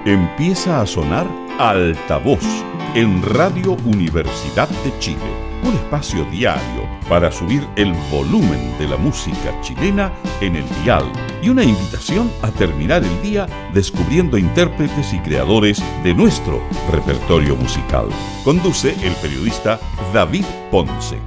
Empieza a sonar Altavoz en Radio Universidad de Chile. Un espacio diario para subir el volumen de la música chilena en el dial y una invitación a terminar el día descubriendo intérpretes y creadores de nuestro repertorio musical. Conduce el periodista David Ponce.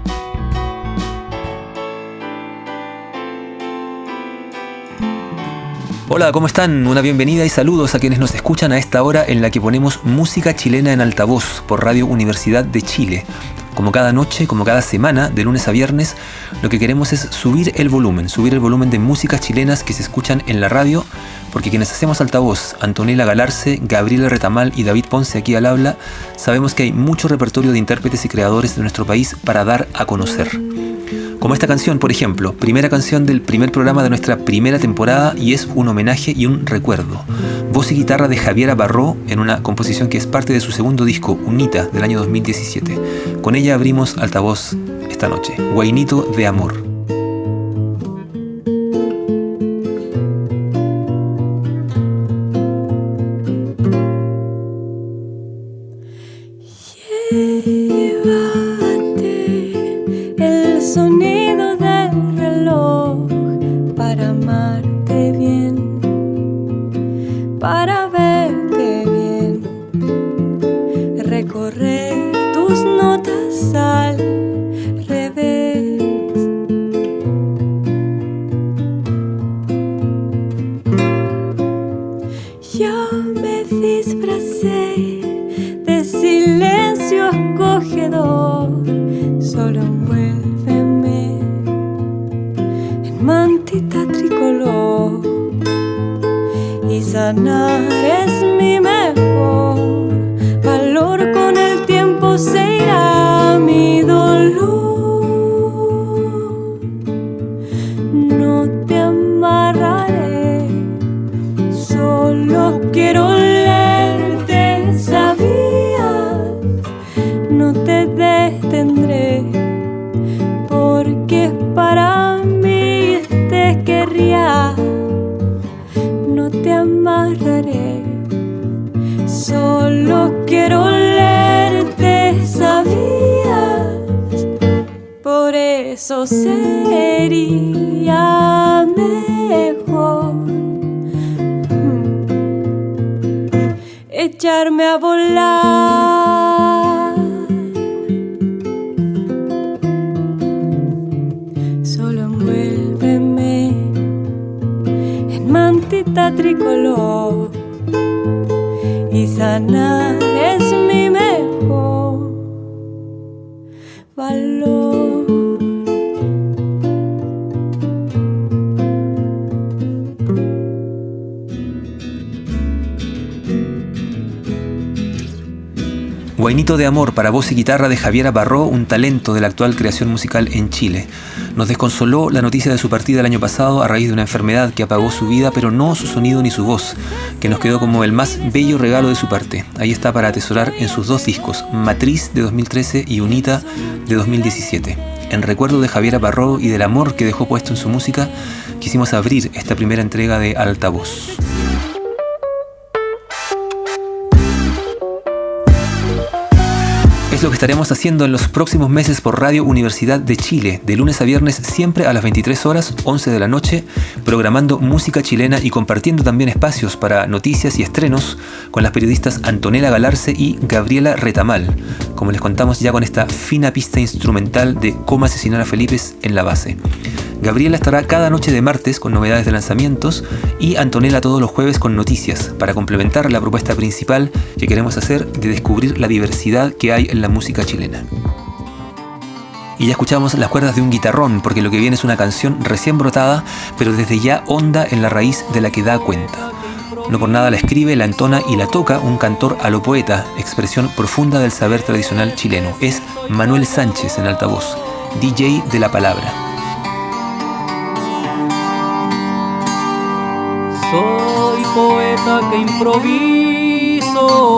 Hola, ¿cómo están? Una bienvenida y saludos a quienes nos escuchan a esta hora en la que ponemos música chilena en altavoz por Radio Universidad de Chile. Como cada noche, como cada semana, de lunes a viernes, lo que queremos es subir el volumen de músicas chilenas que se escuchan en la radio, porque quienes hacemos altavoz, Antonella Galarce, Gabriela Retamal y David Ponce aquí al habla, sabemos que hay mucho repertorio de intérpretes y creadores de nuestro país para dar a conocer. Como esta canción, por ejemplo, primera canción del primer programa de nuestra primera temporada y es un homenaje y un recuerdo. Voz y guitarra de Javiera Barró en una composición que es parte de su segundo disco, Unita, del año 2017. Con ella abrimos altavoz esta noche, Guainito de Amor. Sería mejor echarme a volar. Solo envuélveme en mantita tricolor y sanar es mi mejor valor. Guainito de Amor para voz y guitarra de Javiera Barró, un talento de la actual creación musical en Chile. Nos desconsoló la noticia de su partida el año pasado a raíz de una enfermedad que apagó su vida, pero no su sonido ni su voz, que nos quedó como el más bello regalo de su parte. Ahí está para atesorar en sus dos discos, Matriz de 2013 y Unita de 2017. En recuerdo de Javiera Barró y del amor que dejó puesto en su música, quisimos abrir esta primera entrega de Altavoz. Es lo que estaremos haciendo en los próximos meses por Radio Universidad de Chile, de lunes a viernes siempre a las 23 horas, 11 de la noche, programando música chilena y compartiendo también espacios para noticias y estrenos con las periodistas Antonella Galarce y Gabriela Retamal, como les contamos ya con esta fina pista instrumental de Cómo asesinar a Felipe en la base. Gabriela estará cada noche de martes con novedades de lanzamientos y Antonella todos los jueves con noticias para complementar la propuesta principal que queremos hacer de descubrir la diversidad que hay en la música chilena. Y ya escuchamos las cuerdas de un guitarrón porque lo que viene es una canción recién brotada pero desde ya honda en la raíz de la que da cuenta. No por nada la escribe, la entona y la toca un cantor a lo poeta, expresión profunda del saber tradicional chileno. Es Manuel Sánchez en altavoz, DJ de la palabra. Soy poeta que improviso,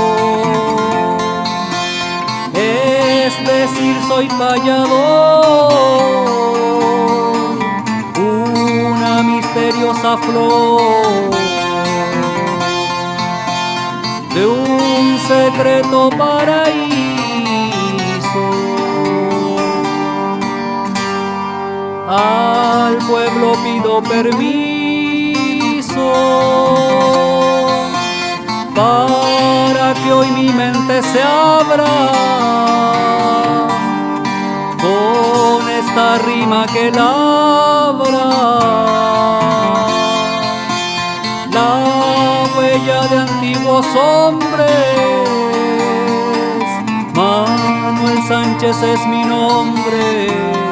es decir, soy payador, una misteriosa flor de un secreto paraíso. Al pueblo pido permiso para que hoy mi mente se abra con esta rima que labra la huella de antiguos hombres. Manuel Sánchez es mi nombre,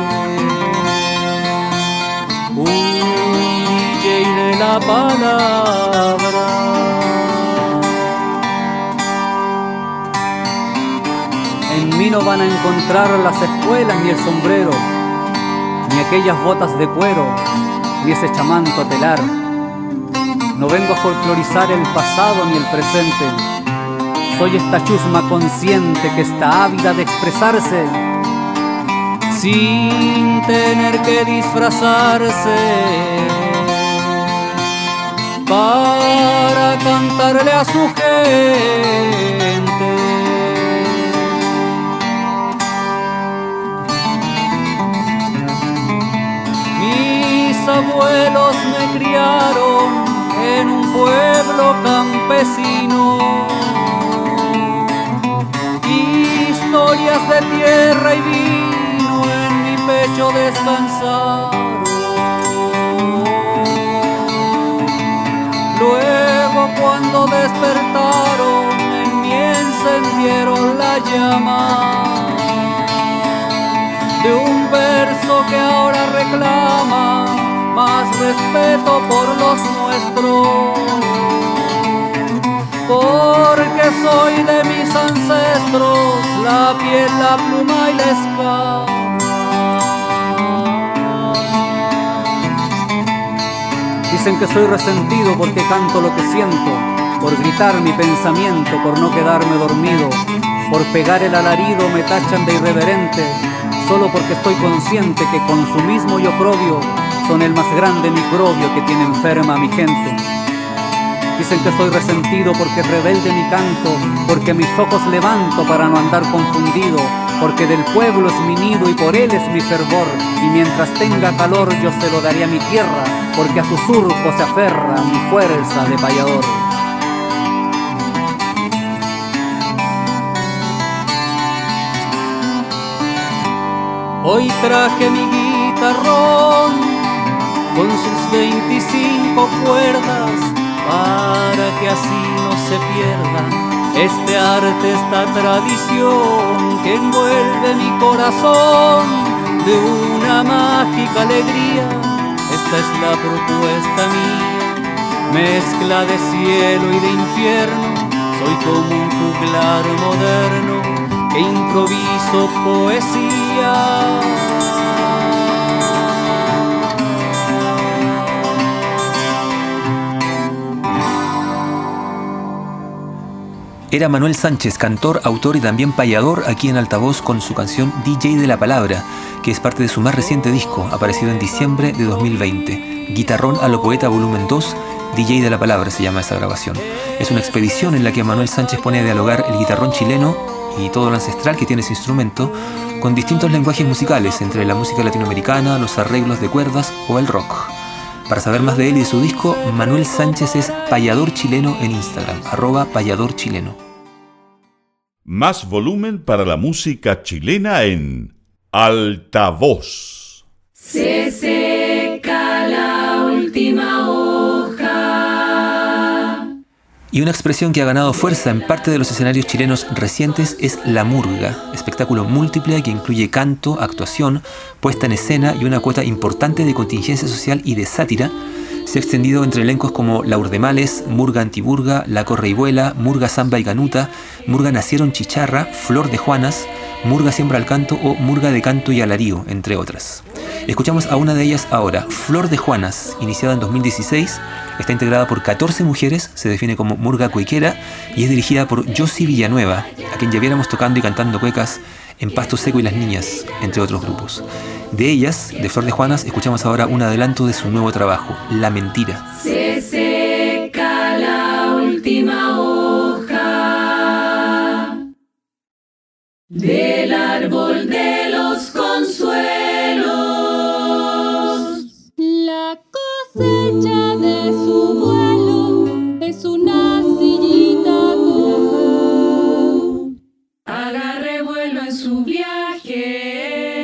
un DJ de la palabra. En mí no van a encontrar las espuelas ni el sombrero, ni aquellas botas de cuero, ni ese chamanto telar. No vengo a folclorizar el pasado ni el presente. Soy esta chusma consciente que está ávida de expresarse sin tener que disfrazarse, para cantarle a su gente. Mis abuelos me criaron en un pueblo campesino, historias de tierra y vino en mi pecho descansaron. Luego cuando despertaron en mí encendieron la llama de un verso que ahora reclama más respeto por los nuestros, porque soy de mis ancestros la piel, la pluma y la escama. Dicen que soy resentido porque canto lo que siento, por gritar mi pensamiento, por no quedarme dormido, por pegar el alarido me tachan de irreverente, solo porque estoy consciente que consumismo y oprobio son el más grande microbio que tiene enferma a mi gente. Dicen que soy resentido porque rebelde mi canto, porque mis ojos levanto para no andar confundido, porque del pueblo es mi nido y por él es mi fervor, y mientras tenga calor yo se lo daré a mi tierra, porque a su surco se aferra mi fuerza de payador. Hoy traje mi guitarrón con sus 25 cuerdas, para que así no se pierda este arte, esta tradición que envuelve mi corazón de una mágica alegría. Esta es la propuesta mía, mezcla de cielo y de infierno. Soy como un juglar moderno que improviso poesía. Era Manuel Sánchez, cantor, autor y también payador aquí en Altavoz con su canción DJ de la Palabra, que es parte de su más reciente disco, aparecido en diciembre de 2020. Guitarrón a lo poeta volumen 2, DJ de la Palabra se llama esa grabación. Es una expedición en la que Manuel Sánchez pone a dialogar el guitarrón chileno y todo lo ancestral que tiene ese instrumento con distintos lenguajes musicales, entre la música latinoamericana, los arreglos de cuerdas o el rock. Para saber más de él y de su disco, Manuel Sánchez es payador chileno en Instagram, @payadorchileno. Más volumen para la música chilena en Altavoz. Se seca la última hoja. Y una expresión que ha ganado fuerza en parte de los escenarios chilenos recientes es la murga, espectáculo múltiple que incluye canto, actuación, puesta en escena y una cuota importante de contingencia social y de sátira. Se ha extendido entre elencos como La Urdemales, Murga Antiburga, La Corre y Vuela, Murga Zamba y Canuta, Murga Nacieron Chicharra, Flor de Juanas, Murga Siembra al Canto o Murga de Canto y Alarido, entre otras. Escuchamos a una de ellas ahora, Flor de Juanas, iniciada en 2016, está integrada por 14 mujeres, se define como murga cuequera y es dirigida por Josie Villanueva, a quien ya viéramos tocando y cantando cuecas en Pasto Seco y Las Niñas, entre otros grupos. De ellas, de Flor de Juanas, escuchamos ahora un adelanto de su nuevo trabajo, La Mentira. Se seca la última hoja. del árbol de los consuelos. La cosecha de su vuelo es una sillita coja. Agarre vuelo en su viaje.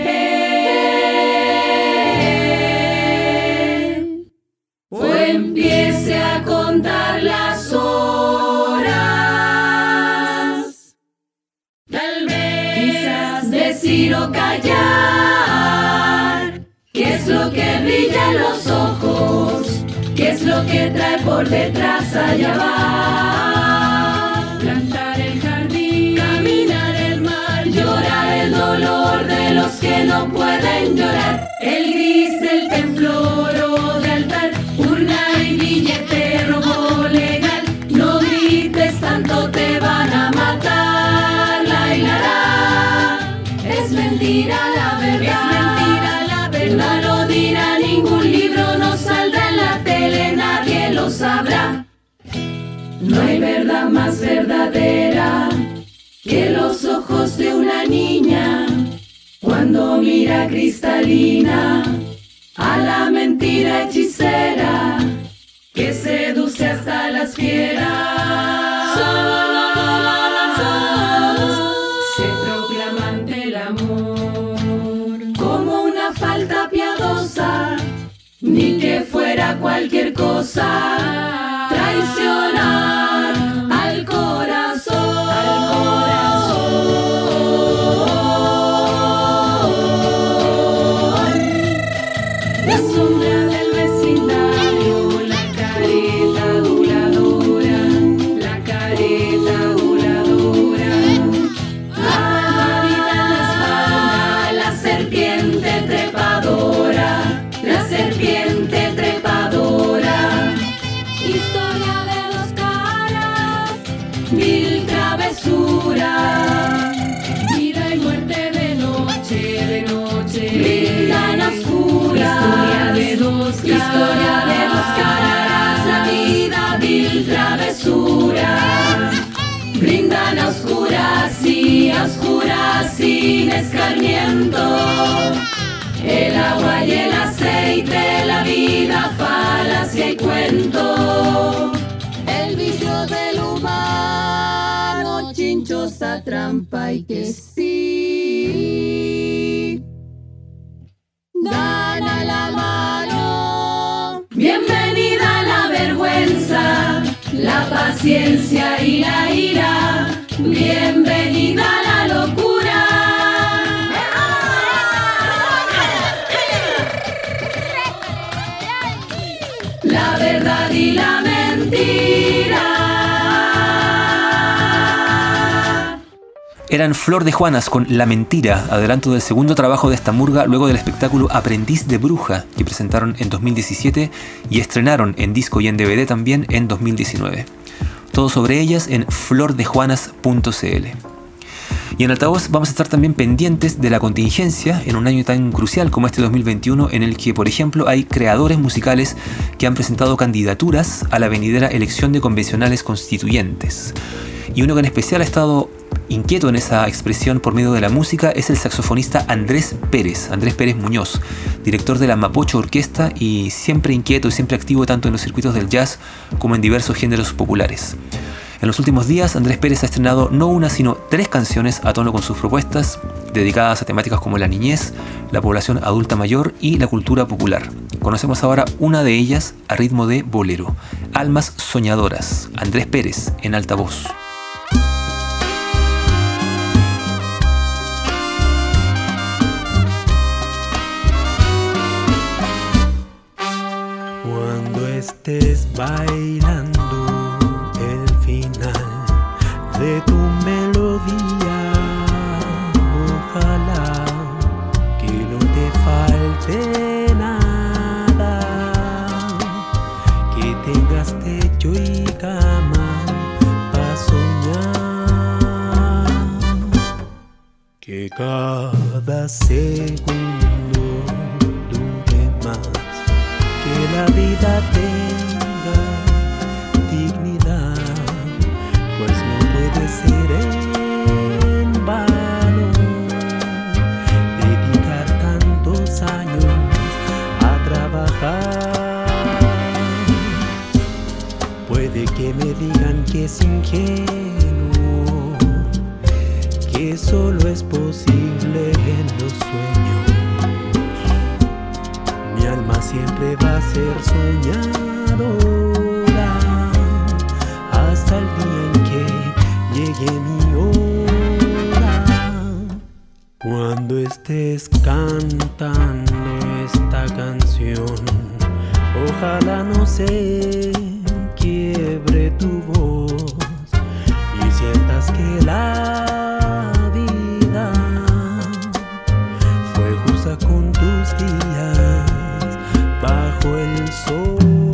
O empiece a contar las horas. Tal vez quizás decir o callar. ¿Qué es lo que brilla en los ojos? ¿Qué es lo que trae por detrás? Allá va. Plantar el jardín, caminar el mar, llorar el dolor de los que no pueden llorar. El gris del templo, oro de altar, urna y billete, robo legal. No grites tanto, te van a matar. La hilará. Es mentira la verdad. Es mentira la verdad. No lo dirá ningún libro, no saldrá en la tele, nadie lo sabrá. No hay verdad más verdadera que los ojos de una niña cuando mira cristalina a la mentira hechicera que seduce hasta las fieras. Se proclama ante el amor como una falta piadosa, ni que fuera cualquier cosa. Traicionar al corazón, La sombra del vecindario, la careta aduladora, la careta aduladora. Habita en la espalda, la serpiente trepadora, la serpiente trepadora. Historia de dos caras, Vil travesura, vida y muerte de noche, brindan oscura. Historia de dos caras, la vida, vil travesura, brindan a oscuras sin escarmiento. El agua y el aceite, la vida, falacia y cuento. El vicio del humano, chinchosa trampa y que sí dan a la mano. Bienvenida a la vergüenza, la paciencia y la ira. Bienvenida a la locura. La verdad y la mentira. Eran Flor de Juanas con La Mentira, adelanto del segundo trabajo de esta murga luego del espectáculo Aprendiz de Bruja, que presentaron en 2017 y estrenaron en disco y en DVD también en 2019. Todo sobre ellas en flordejuanas.cl. Y en Altavoz vamos a estar también pendientes de la contingencia en un año tan crucial como este 2021, en el que, por ejemplo, hay creadores musicales que han presentado candidaturas a la venidera elección de convencionales constituyentes. Y uno que en especial ha estado inquieto en esa expresión por medio de la música es el saxofonista Andrés Pérez Muñoz, director de la Mapocho Orquesta y siempre inquieto y siempre activo tanto en los circuitos del jazz como en diversos géneros populares. En los últimos días, Andrés Pérez ha estrenado no una sino 3 canciones a tono con sus propuestas, dedicadas a temáticas como la niñez, la población adulta mayor y la cultura popular. Conocemos ahora una de ellas a ritmo de bolero, Almas Soñadoras, Andrés Pérez en Altavoz. Cuando estés bailando el final de tu melodía, ojalá que no te falte nada, que tengas techo y cama para soñar, que cada segundo dure más, que la vida tenga dignidad, pues no puede ser en vano Puede que me digan que es ingenuo, que solo es posible en los sueños. Mi alma siempre va a ser soñadora hasta el día en que llegue mi hora. Cuando estés cantando esta canción, ojalá no se quiebre tu voz y sientas que la vida fue justa con tus días bajo el sol.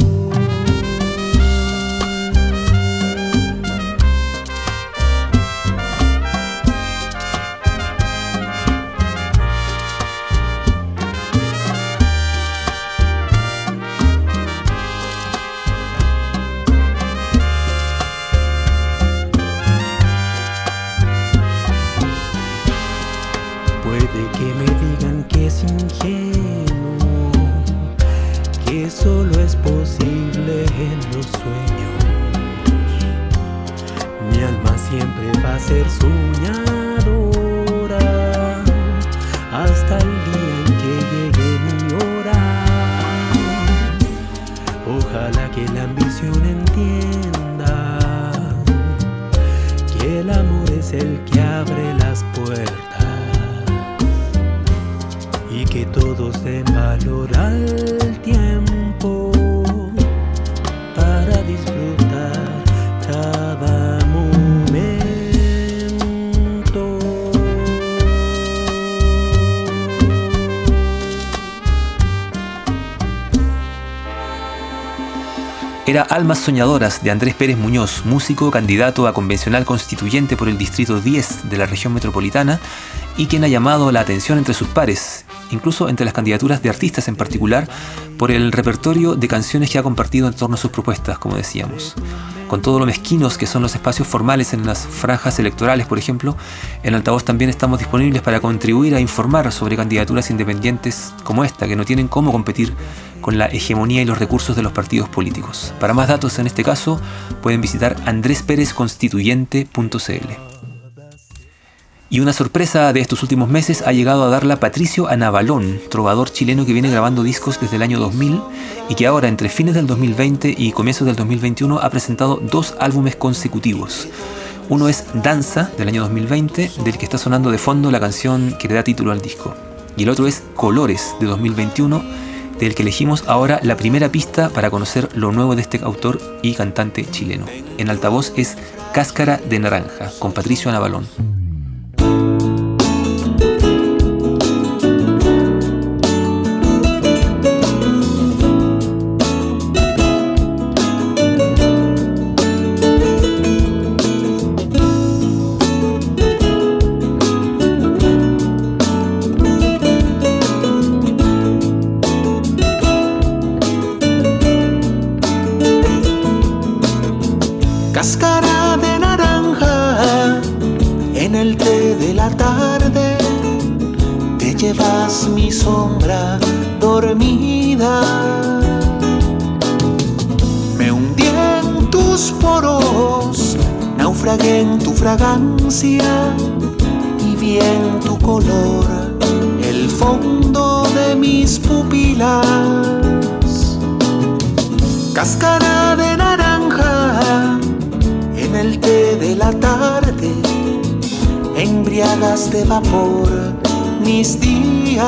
Que me digan que es ingenuo, que solo es posible en los sueños. Mi alma siempre va a ser soñadora hasta el día en que llegue mi hora. Ojalá que la ambición entienda que el amor es el que abre las puertas y que todos den valor al tiempo para disfrutar cada momento. Era Almas Soñadoras de Andrés Pérez Muñoz, músico candidato a convencional constituyente por el Distrito 10 de la región metropolitana y quien ha llamado la atención entre sus pares, incluso entre las candidaturas de artistas en particular, por el repertorio de canciones que ha compartido en torno a sus propuestas, como decíamos. Con todo lo mezquinos que son los espacios formales en las franjas electorales, por ejemplo, en Altavoz también estamos disponibles para contribuir a informar sobre candidaturas independientes como esta, que no tienen cómo competir con la hegemonía y los recursos de los partidos políticos. Para más datos en este caso, pueden visitar andresperezconstituyente.cl. Y una sorpresa de estos últimos meses ha llegado a darla Patricio Anabalón, trovador chileno que viene grabando discos desde el año 2000 y que ahora, entre fines del 2020 y comienzos del 2021, ha presentado 2 álbumes consecutivos. Uno es Danza, del año 2020, del que está sonando de fondo la canción que le da título al disco. Y el otro es Colores, de 2021, del que elegimos ahora la primera pista para conocer lo nuevo de este autor y cantante chileno. En Altavoz es Cáscara de Naranja, con Patricio Anabalón. Cáscara de naranja, en el té de la tarde, te llevas mi sombra dormida. Me hundí en tus poros, naufragué en tu fragancia y vi en tu color el fondo de mis pupilas. Cáscara de naranja, en el té de la tarde, embriagas de vapor mis días.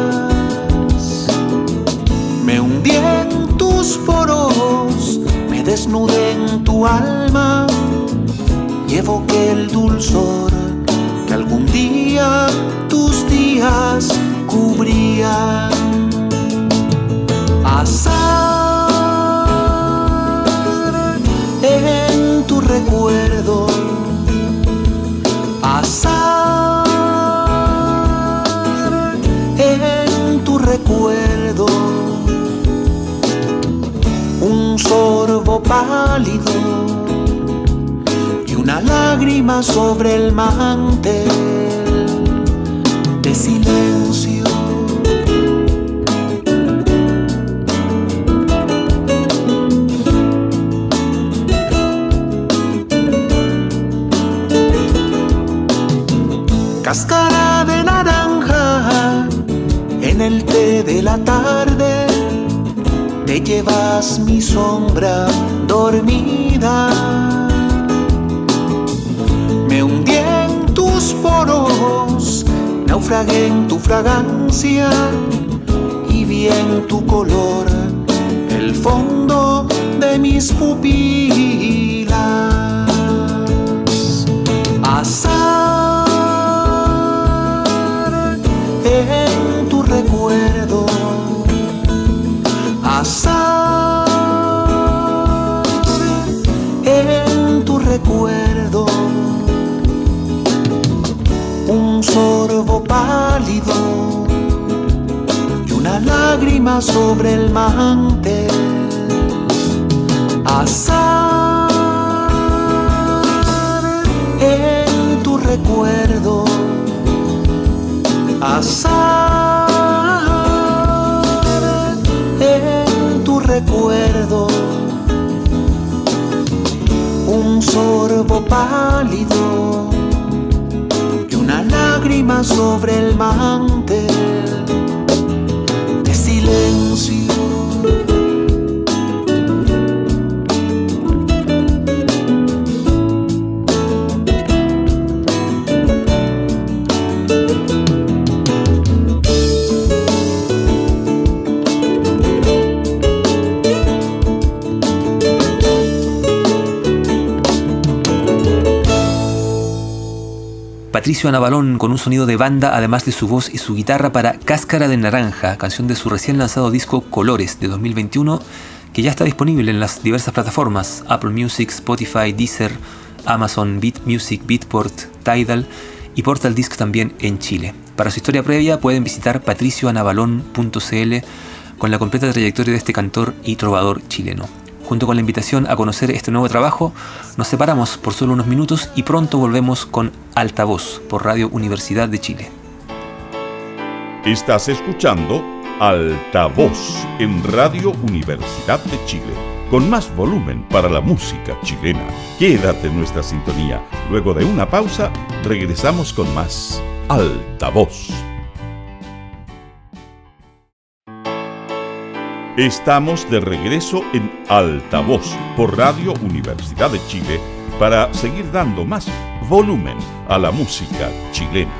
Me hundí en tus poros, me desnudé en tu alma y evoqué el dulzor que algún día tus días cubrían. Azar en tu recuerdo, azar en tu recuerdo, un sorbo pálido y una lágrima sobre el mantel de silencio. cáscara de naranja, en el té de la tarde te llevas mi sombra dormida. Me hundí en tus poros, naufragué en tu fragancia y vi en tu color el fondo de mis pupilas. Azar en tu recuerdo, azar en tu recuerdo, un sorbo pálido y una lágrima sobre el mantel. Azar en tu recuerdo, azar en tu recuerdo, un sorbo pálido y una lágrima sobre el mantel de silencio. Patricio Anabalón con un sonido de banda además de su voz y su guitarra para Cáscara de Naranja, canción de su recién lanzado disco Colores de 2021, que ya está disponible en las diversas plataformas Apple Music, Spotify, Deezer, Amazon, Beat Music, Beatport, Tidal y Portal Disc también en Chile. Para su historia previa pueden visitar patricioanabalón.cl con la completa trayectoria de este cantor y trovador chileno. Junto con la invitación a conocer este nuevo trabajo, nos separamos por solo unos minutos y pronto volvemos con Altavoz por Radio Universidad de Chile. Estás escuchando Altavoz en Radio Universidad de Chile, con más volumen para la música chilena. Quédate en nuestra sintonía. Luego de una pausa, regresamos con más Altavoz. Estamos de regreso en Altavoz por Radio Universidad de Chile para seguir dando más volumen a la música chilena.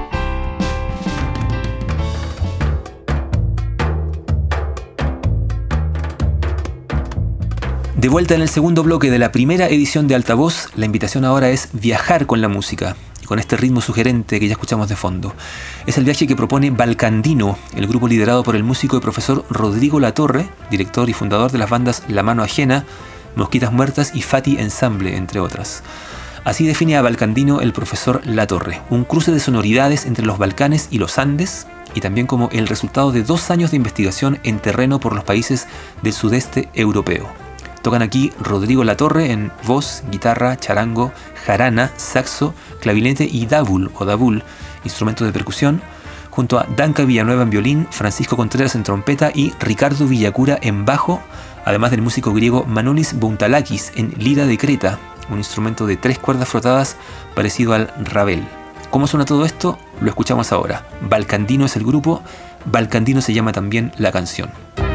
De vuelta en el segundo bloque de la primera edición de Altavoz, la invitación ahora es viajar con la música, y con este ritmo sugerente que ya escuchamos de fondo. Es el viaje que propone Balcandino, el grupo liderado por el músico y profesor Rodrigo Latorre, director y fundador de las bandas La Mano Ajena, Mosquitas Muertas y Fati Ensamble, entre otras. Así define a Balcandino el profesor Latorre, un cruce de sonoridades entre los Balcanes y los Andes, y también como el resultado de 2 años de investigación en terreno por los países del sudeste europeo. Tocan aquí Rodrigo Latorre en voz, guitarra, charango, jarana, saxo, clavinete y dabul o dabul, instrumento de percusión, junto a Danka Villanueva en violín, Francisco Contreras en trompeta y Ricardo Villacura en bajo, además del músico griego Manolis Bountalakis en lira de Creta, un instrumento de 3 cuerdas frotadas parecido al rabel. ¿Cómo suena todo esto? Lo escuchamos ahora. Balcandino es el grupo, Balcandino se llama también la canción.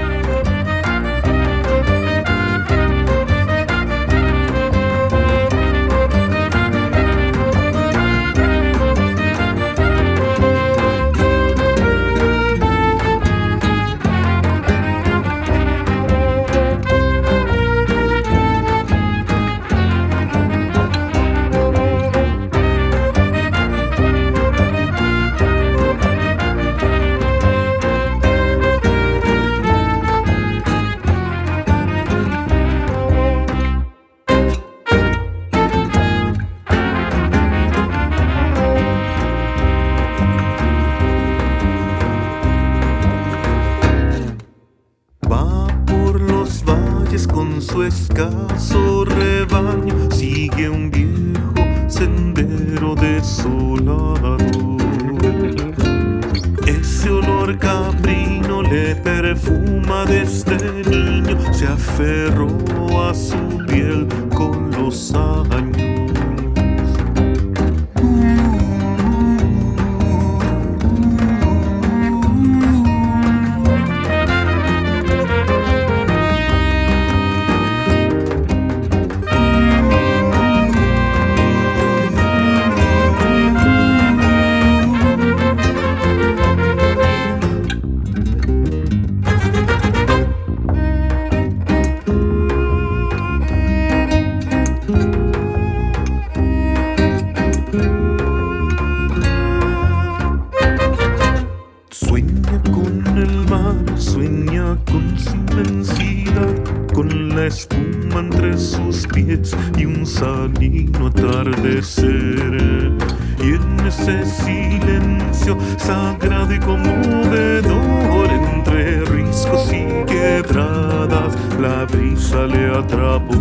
su escaso rebaño sigue un viejo sendero desolado. Ese olor caprino le perfuma desde niño, se aferró a su piel con los años. espuma entre sus pies y un salino atardecer. Y en ese silencio sagrado y conmovedor, entre riscos y quebradas, la brisa le atrapó.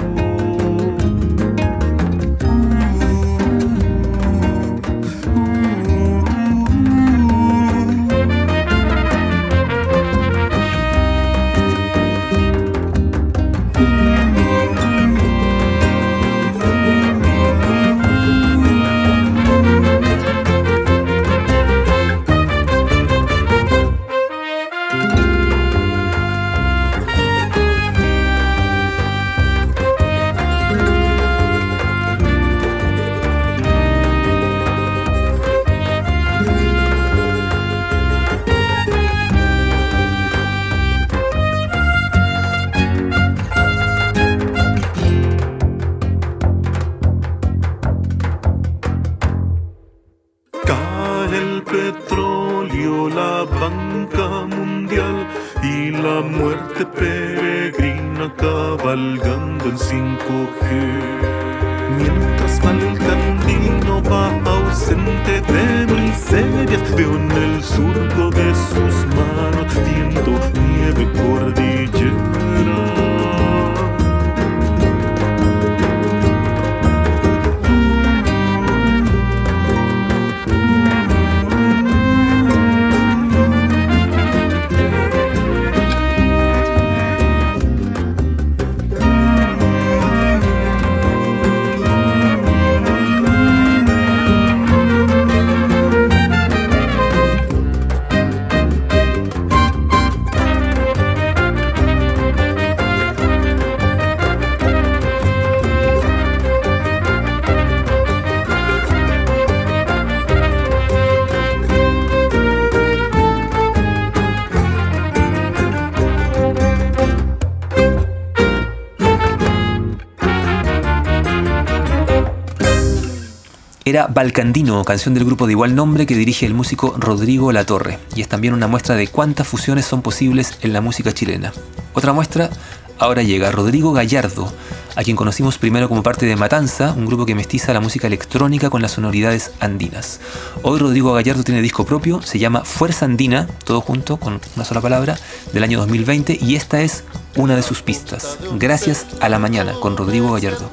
Era Balcandino, canción del grupo de igual nombre que dirige el músico Rodrigo Latorre, y es también una muestra de cuántas fusiones son posibles en la música chilena. Otra muestra, ahora llega Rodrigo Gallardo, a quien conocimos primero como parte de Matanza, un grupo que mestiza la música electrónica con las sonoridades andinas. Hoy Rodrigo Gallardo tiene disco propio, se llama Fuerza Andina, todo junto con una sola palabra, del año 2020, y esta es una de sus pistas, Gracias a la Mañana, con Rodrigo Gallardo.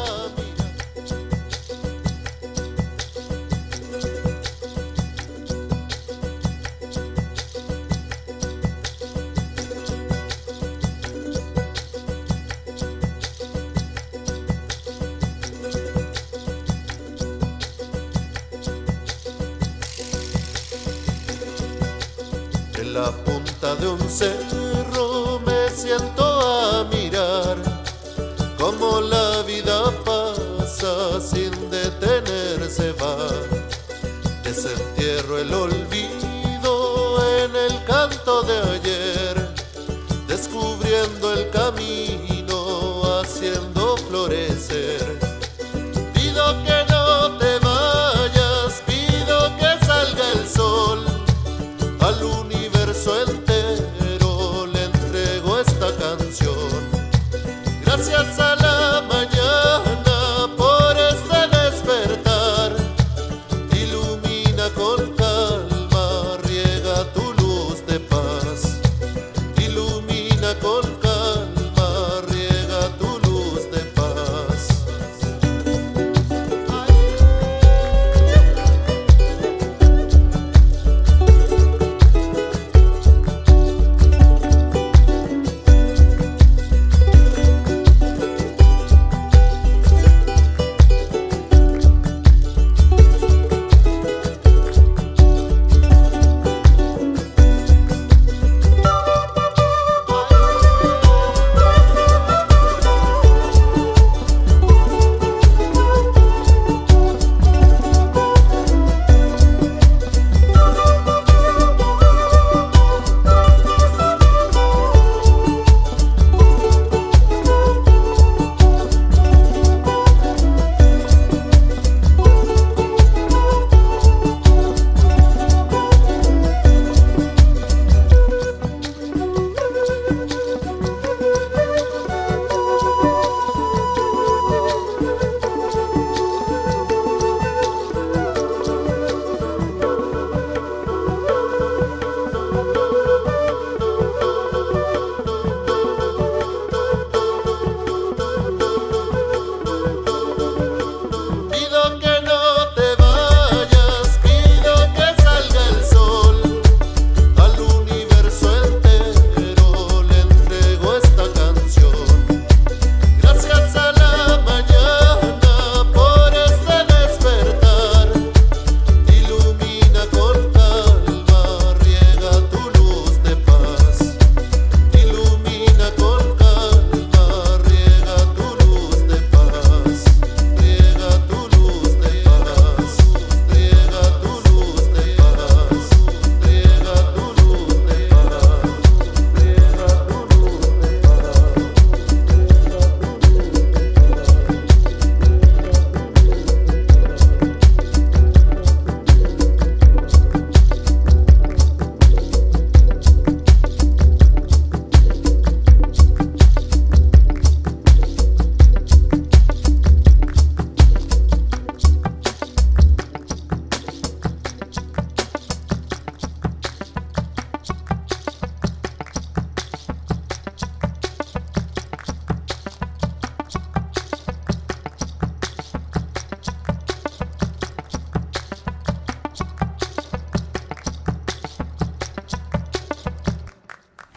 En la punta de un cerro me siento a mirar cómo la vida pasa sin detenerse, va. Desentierro el olvido en el canto de ayer, descubriendo el camino, haciendo florecer. Pido que no te vayas, pido que salga el sol. Al universo entero le entrego esta canción. Gracias a la mañana por este despertar. Ilumina con calma, riega tu luz de paz. Ilumina con calma, riega tu luz de paz.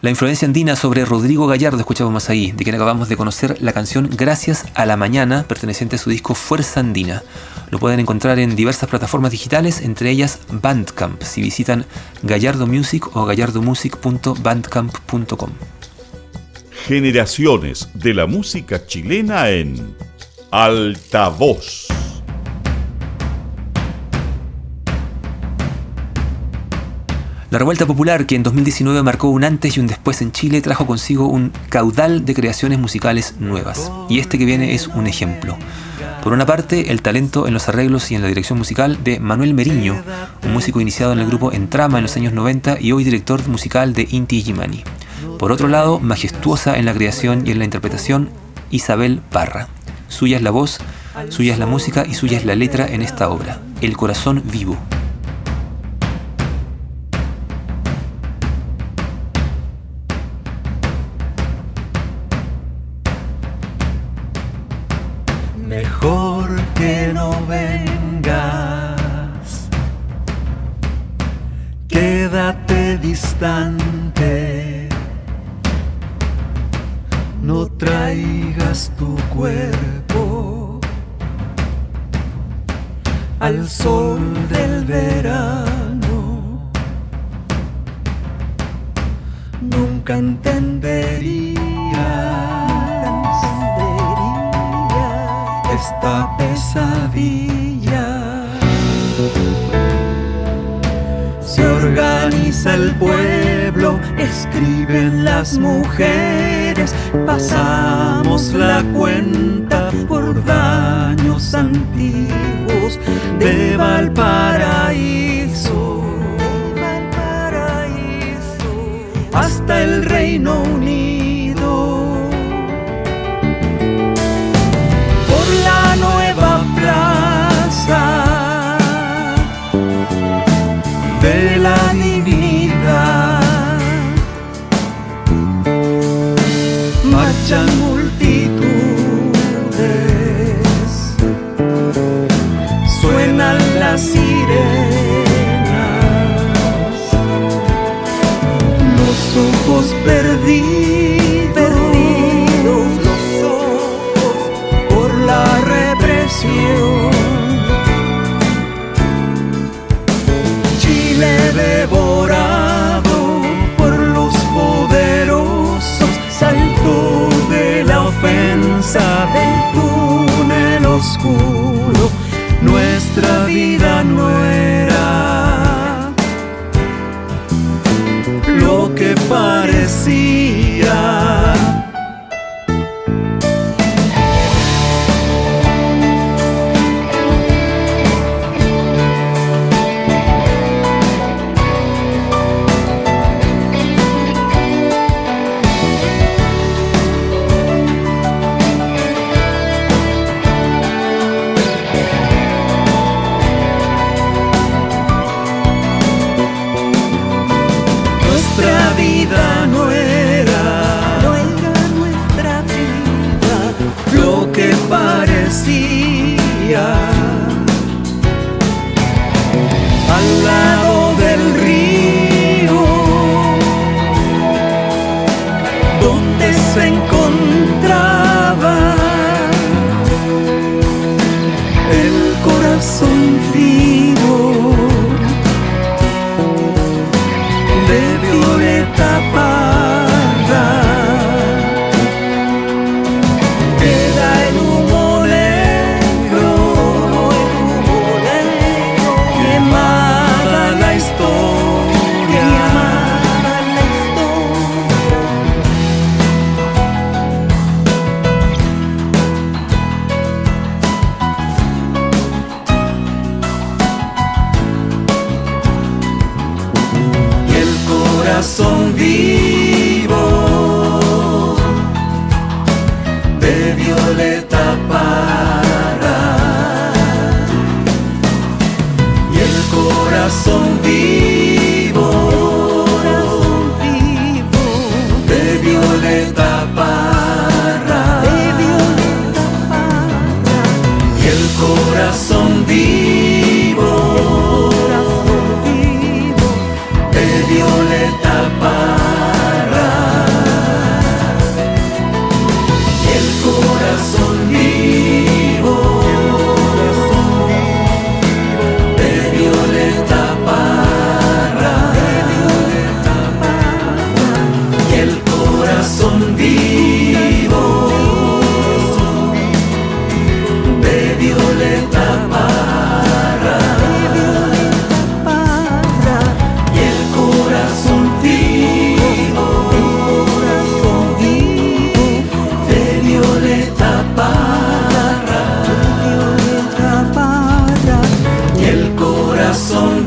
La influencia andina sobre Rodrigo Gallardo escuchábamos ahí, de quien acabamos de conocer la canción Gracias a la Mañana, perteneciente a su disco Fuerza Andina. Lo pueden encontrar en diversas plataformas digitales, entre ellas Bandcamp, si visitan Gallardo Music o gallardomusic.bandcamp.com. Generaciones de la música chilena en Altavoz. La revuelta popular, que en 2019 marcó un antes y un después en Chile, trajo consigo un caudal de creaciones musicales nuevas. Y este que viene es un ejemplo. Por una parte, el talento en los arreglos y en la dirección musical de Manuel Meriño, un músico iniciado en el grupo Entrama en los años 90 y hoy director musical de Inti Illimani. Por otro lado, majestuosa en la creación y en la interpretación, Isabel Parra. Suya es la voz, suya es la música y suya es la letra en esta obra, El Corazón Vivo. Mejor que no vengas, quédate distante, no traigas tu cuerpo al sol del verano, nunca entendería esta pesadilla. Se organiza el pueblo, escriben las mujeres, pasamos la cuenta por daños antiguos de Valparaíso hasta el Reino Unido. La nueva plaza de la dignidad marchan multitudes, suenan las sirenas, los ojos perdidos, los ojos por la represión. Chile devorado por los poderosos, saltó de la ofensa del túnel oscuro. Nuestra vida no era lo que parecía. Al lado del río, donde se encontraba el corazón vivo de Violeta Parra, queda el humo negro, quemada la historia, y el corazón vivo de Violeta Parra, y el corazón vivo de Violeta Parra, y el corazón vivo de Violeta Parra.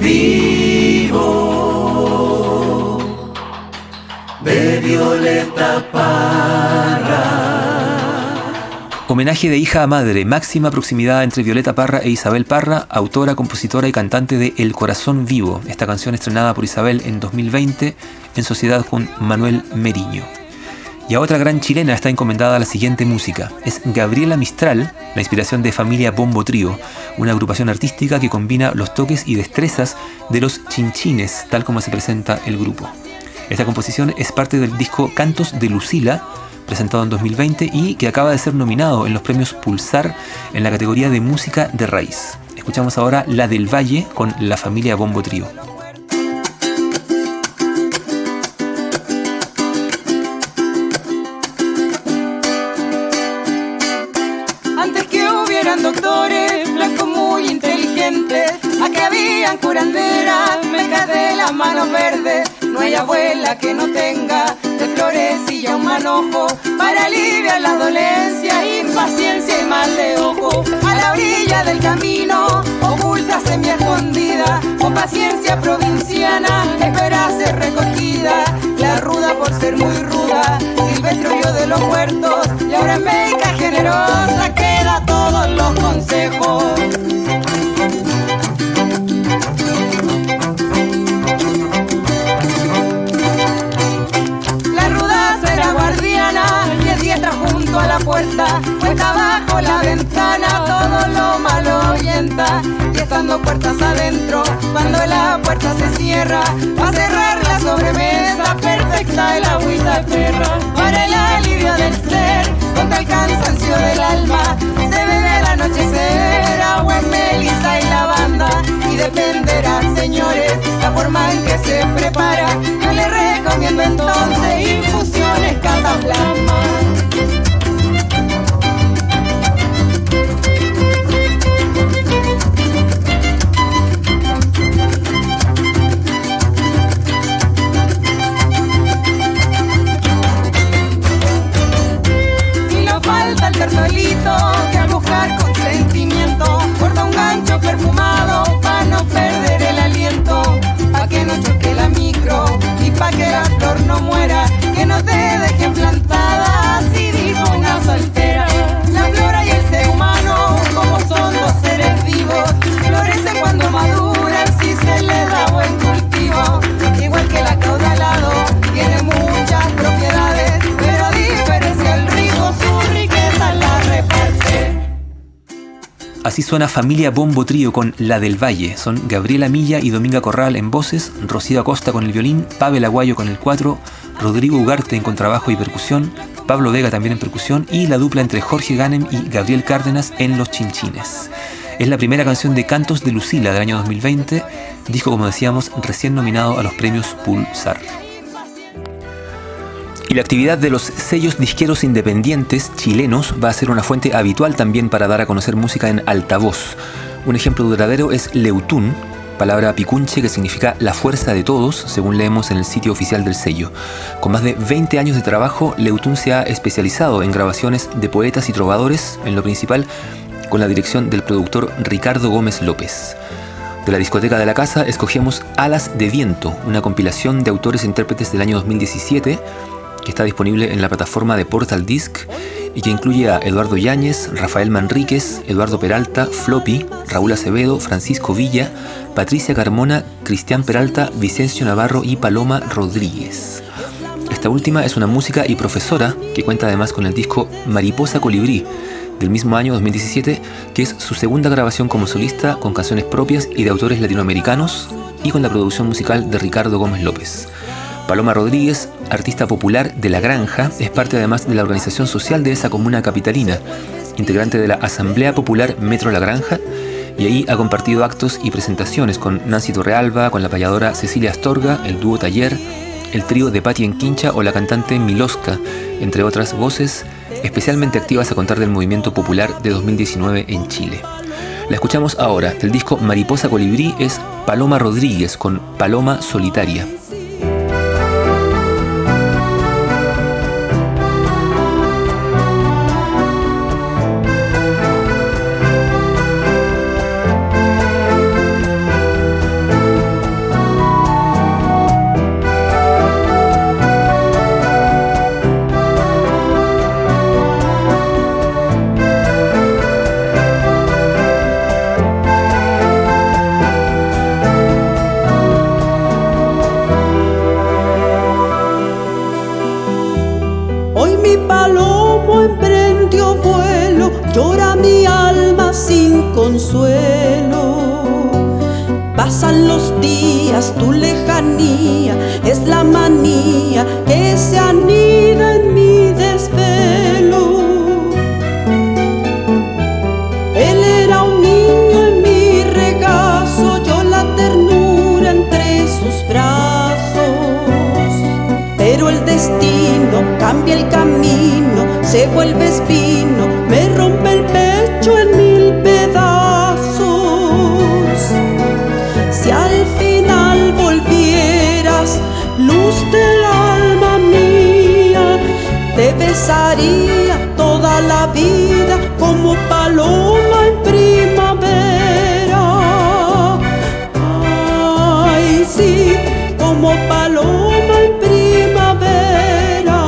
vivo de Violeta Parra. Homenaje de hija a madre, máxima proximidad entre Violeta Parra e Isabel Parra, autora, compositora y cantante de El Corazón Vivo, esta canción estrenada por Isabel en 2020 en sociedad con Manuel Meriño. Y a otra gran chilena está encomendada la siguiente música. Es Gabriela Mistral, la inspiración de Familia Bombo Trío, una agrupación artística que combina los toques y destrezas de los chinchines, tal como se presenta el grupo. Esta composición es parte del disco Cantos de Lucila, presentado en 2020 y que acaba de ser nominado en los premios Pulsar en la categoría de música de raíz. Escuchamos ahora La del Valle con la Familia Bombo Trío. Antes que hubieran doctores, blancos muy inteligentes, a que habían curanderas, mecas de las manos verdes. No hay abuela que no tenga de florecilla un manojo para aliviar la dolencia, impaciencia y mal de ojo. A la orilla del camino, oculta semi escondida, con paciencia provinciana, espera ser recogida. La ruda por ser muy ruda, silvestre huyó de los huertos y ahora en médica generosa queda todos los consejos. Y es diestra junto a la puerta, cuesta abajo la ventana, todo lo malo ahuyenta. Y estando puertas adentro, cuando la puerta se cierra, va a cerrar la sobremesa perfecta el agüita perra. Para el alivio del ser, contra el cansancio del alma, se bebe el anochecer, agua en melisa y lavanda. Y dependerá, señores, la forma en que se prepara. Yo les recomiendo entonces infusiones cataplasma. Y no falta el tersolito que al buscar consentimiento corta un gancho perfumado pa' no perder el aliento, pa' que no choque la micro y pa' que la flor no muera, que no te dejen plantada, así dijo una soltera. La flora y el ser humano, como son dos seres vivos, florece cuando maduran si se le da buen cultivo. Igual que el acaudalado, tiene muchas propiedades, pero a diferencia el rico, su riqueza la reparte. Así suena Familia Bombo Trío con La del Valle. Son Gabriela Milla y Dominga Corral en voces, Rocío Acosta con el violín, Pavel Aguayo con el cuatro, Rodrigo Ugarte en contrabajo y percusión, Pablo Vega también en percusión y la dupla entre Jorge Ganem y Gabriel Cárdenas en los chinchines. Es la primera canción de Cantos de Lucila del año 2020, disco, como decíamos, recién nominado a los premios Pulsar. Y la actividad de los sellos disqueros independientes chilenos va a ser una fuente habitual también para dar a conocer música en altavoz. Un ejemplo duradero es Leutún, palabra picunche que significa la fuerza de todos, según leemos en el sitio oficial del sello. Con más de 20 años de trabajo, Leutún se ha especializado en grabaciones de poetas y trovadores, en lo principal con la dirección del productor Ricardo Gómez López. De la discoteca de la casa escogemos Alas de Viento, una compilación de autores e intérpretes del año 2017, que está disponible en la plataforma de Portal Disc y que incluye a Eduardo Yáñez, Rafael Manríquez, Eduardo Peralta, Floppy, Raúl Acevedo, Francisco Villa, Patricia Carmona, Cristian Peralta, Vicencio Navarro y Paloma Rodríguez. Esta última es una música y profesora que cuenta además con el disco Mariposa Colibrí del mismo año 2017, que es su segunda grabación como solista con canciones propias y de autores latinoamericanos y con la producción musical de Ricardo Gómez López. Paloma Rodríguez, artista popular de La Granja, es parte además de la organización social de esa comuna capitalina, integrante de la Asamblea Popular Metro La Granja, y ahí ha compartido actos y presentaciones con Nancy Torrealba, con la payadora Cecilia Astorga, el dúo Taller, el trío de Patti en Quincha o la cantante Miloska, entre otras voces especialmente activas a contar del movimiento popular de 2019 en Chile. La escuchamos ahora. Del disco Mariposa Colibrí es Paloma Rodríguez con Paloma Solitaria. consuelo. Pasan los días, tu lejanía es la manía que se anida en mi desvelo. Él era un niño en mi regazo, yo la ternura entre sus brazos. Pero el destino cambia el camino, se vuelve espino, me rompe el pecho en mil pedazos. Si al final volvieras, luz del alma mía, te besaría toda la vida como paloma en primavera. Ay, sí, como paloma en primavera.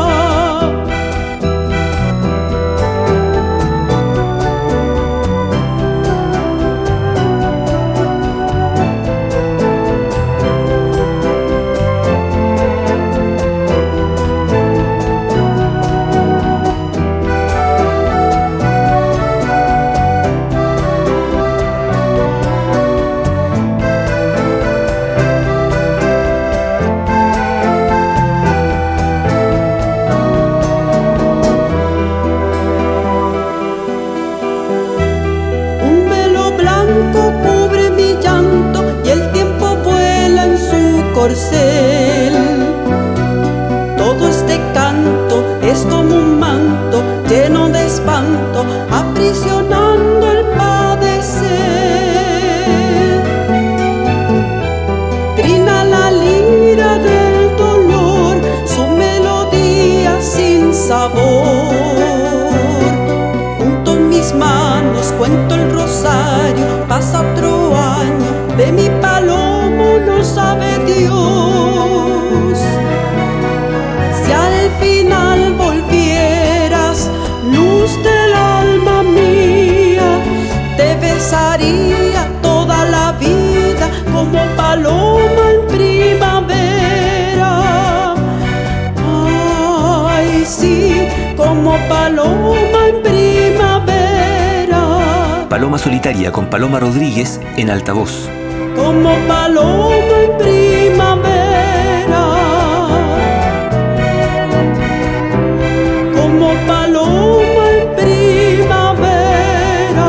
Todo este canto es como un manto lleno de espanto, aprisionando el padecer. Trina la lira del dolor, su melodía sin sabor. Junto en mis manos cuento el rosario, pasa otro año, de mi palomo no sabe Dios. Si al final volvieras, luz del alma mía, te besaría toda la vida como paloma en primavera. Ay, sí, como paloma en primavera. Paloma Solitaria con Paloma Rodríguez en altavoz. Como paloma en primavera, como paloma en primavera.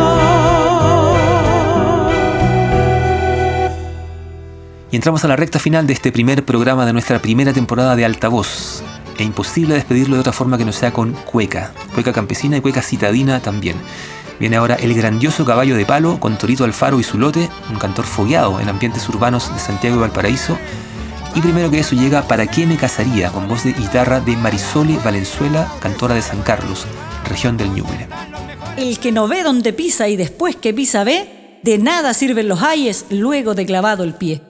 Y entramos a la recta final de este primer programa de nuestra primera temporada de Altavoz. Es imposible despedirlo de otra forma que no sea con cueca campesina y cueca citadina también. Viene ahora El grandioso caballo de palo con Torito Alfaro y su lote, un cantor fogueado en ambientes urbanos de Santiago y Valparaíso. Y primero que eso llega ¿Para qué me casaría?, con voz de guitarra de Marisole Valenzuela, cantora de San Carlos, región del Ñuble. El que no ve donde pisa y después que pisa ve, de nada sirven los ayes luego de clavado el pie.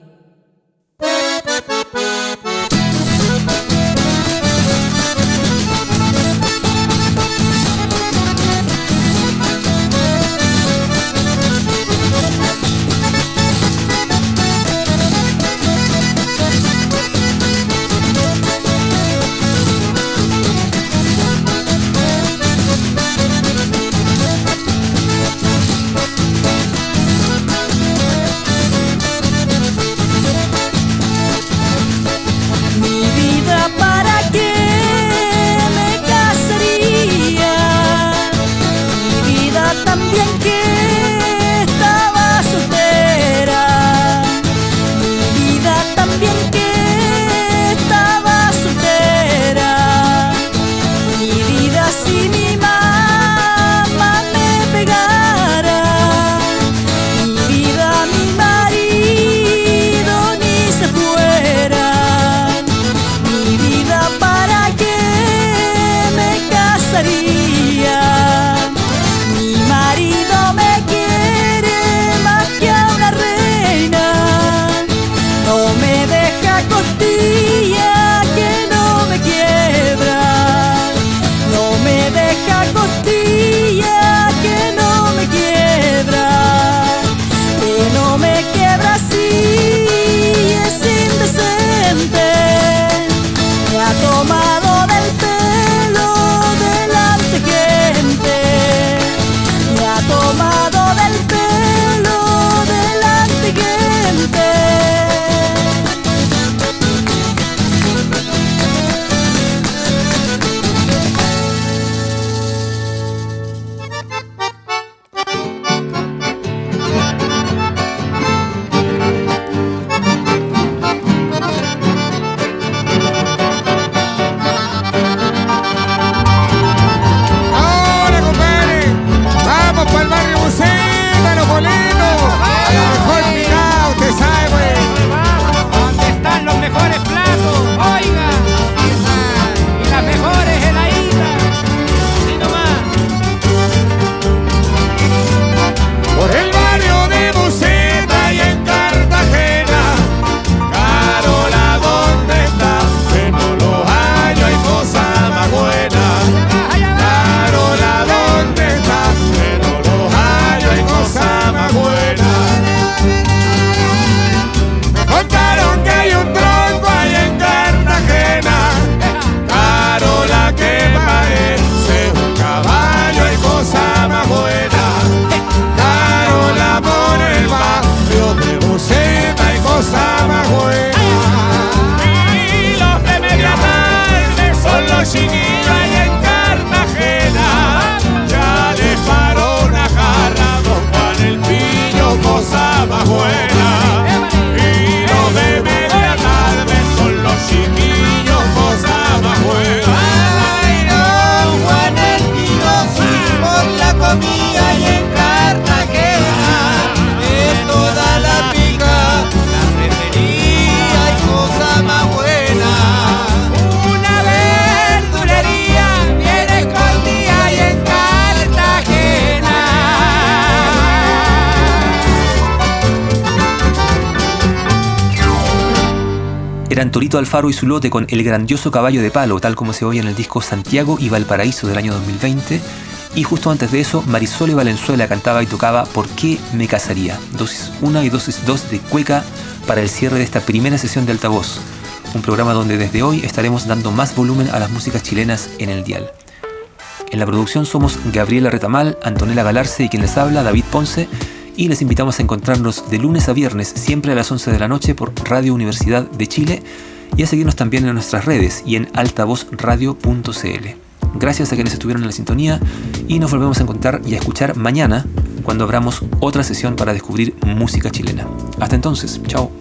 eran Torito Alfaro y su lote con El grandioso caballo de palo, tal como se oye en el disco Santiago y Valparaíso del año 2020. Y justo antes de eso, Marisol Valenzuela cantaba y tocaba ¿Por qué me casaría? Dosis 1 y dosis 2 de cueca para el cierre de esta primera sesión de Altavoz. Un programa donde desde hoy estaremos dando más volumen a las músicas chilenas en el dial. En la producción somos Gabriela Retamal, Antonella Galarce y quien les habla, David Ponce. Y les invitamos a encontrarnos de lunes a viernes, siempre a las 11 de la noche por Radio Universidad de Chile y a seguirnos también en nuestras redes y en altavozradio.cl. Gracias a quienes estuvieron en la sintonía y nos volvemos a encontrar y a escuchar mañana cuando abramos otra sesión para descubrir música chilena. Hasta entonces, chao.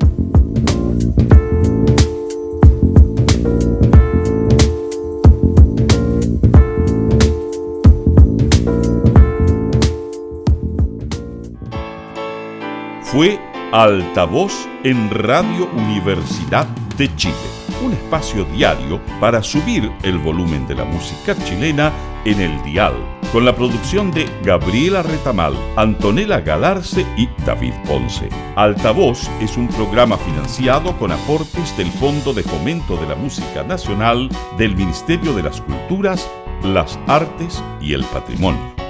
Fue Altavoz en Radio Universidad de Chile, un espacio diario para subir el volumen de la música chilena en el dial, con la producción de Gabriela Retamal, Antonella Galarce y David Ponce. Altavoz es un programa financiado con aportes del Fondo de Fomento de la Música Nacional del Ministerio de las Culturas, las Artes y el Patrimonio.